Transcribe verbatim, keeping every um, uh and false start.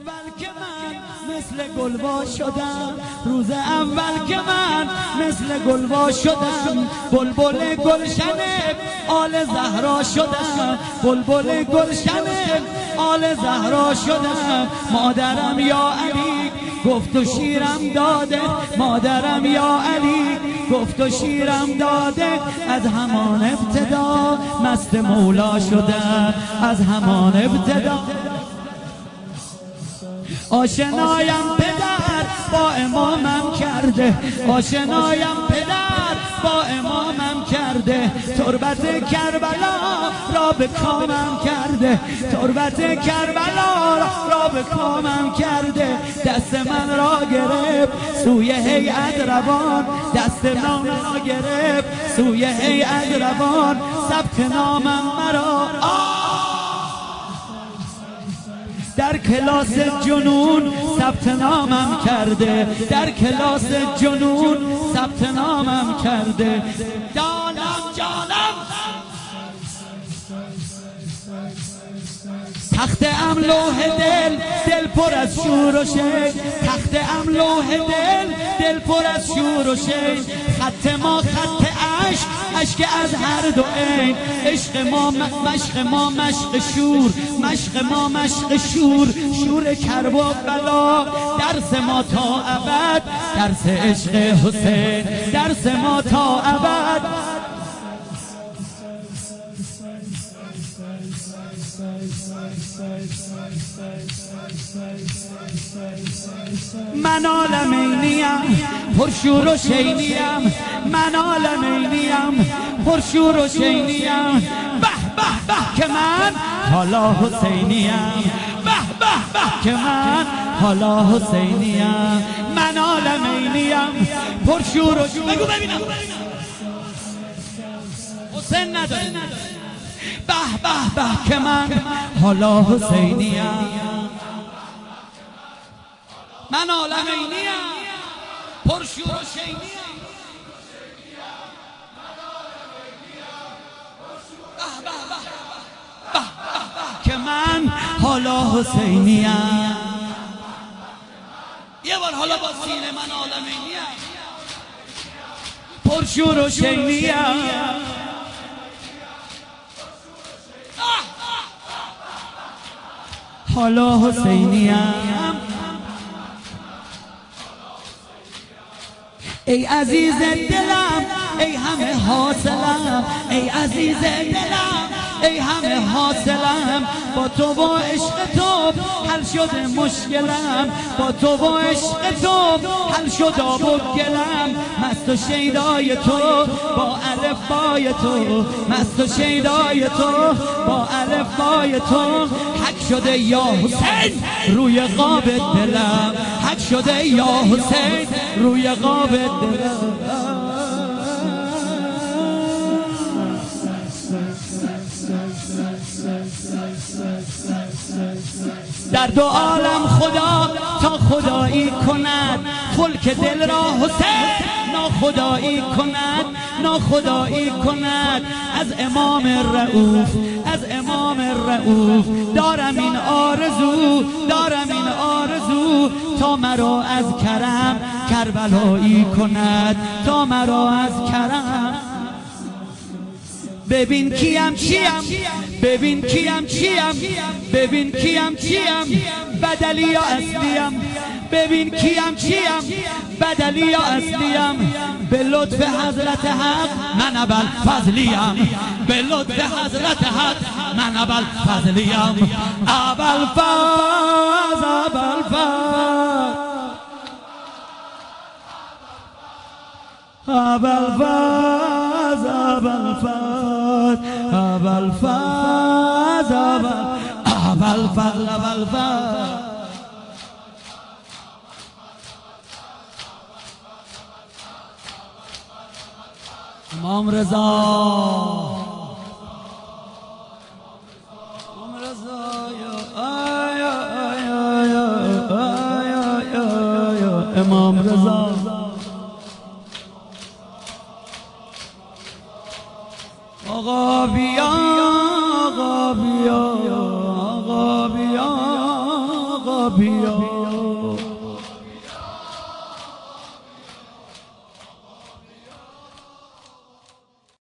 اول که من مثل گلوا شدم، روز اول که من مثل گلوا شدم، بلبل گلشن آل زهرا شدم، بلبل گلشن آل زهرا شدم. مادرم یا علی گفت و شیرم داده، مادرم یا علی گفت و شیرم داده. از همان ابتدا مست مولا شدم، از همان ابتدا. آشنایم پدر با امامم کرده، آشنایم پدر با امامم کرده. تربت کربلا را به کامم کرده، تربت کربلا را به کامم کرده. دست من را گرفت سوی هیئت روان، دست من را گرفت سوی هیئت روان. ثبت نامم مرا در کلاس جنون ثبت نامم کرده، در کلاس جنون ثبت نامم کرده. جانم جانم تخت ام لوح دل، دل پر از شور و شیق، تخت ام لوح دل، دل پر از شور و شیق. خط ما خط عشق، عشق از هر دو عین. عشق ما مشق ما مشق شور، مشق ما مشق شور، شور کرب و بلا. درس ما تا ابد، درس عشق حسین، درس ما تا ابد. من عالمینیم پرشور و شینیم، من عالمینیم پرشور و شینیم. به به به که من حالا حسینیم، به به به که من حالا حسینیم. من عالمینیم پرشور و شینیم. بگو ببینم حسین نداری. به به به که من حالا حسینیم، من عالمینیم پرشور و شینیم. به به به به که من حالا حسینیم. یه بار حالا با سینه من عالمینیم پرشور و شینیم. حالا حسینیم. ای عزیز دلم ای همه حاصلم، ای عزیز دلم ای همه حاصلم. با تو و عشق تو حل شده مشکلم، با تو و عشق تو حل شد آب و گلم. مست و شیدای تو با الف بای تو، مست و شیدای تو با الف بای تو. حک شده یا حسین روی قاب دلم، حک شده یا حسین روی قاب دلم. در دو عالم خدا تا خدایی کند، خلق دل را حسین ناخدایی کند، ناخدایی کند. از امام رؤوف، از امام رؤوف دارم این آرزو، دارم این آرزو. تا مرا از کرم کربلایی کند، تا مرا از کرم. ببین کیم چیم، ببین کیم چیم، ببین کیم چیم، بدلی یا اصلیم. ببین کیم چیم، بدلی یا اصلیم. به لطف حضرت حق من اول فضلیم، به لطف حضرت حق من اول فضلیم. اول فضل، اول فضل، اول فضل، اول فضل، اول فضل، اول فضل، اول فضل. امام رضا، امام رضا یا آیا آیا آیا آیا امام رضا. آقا بیا، آقا بیا، آقا بیا، آقا بیا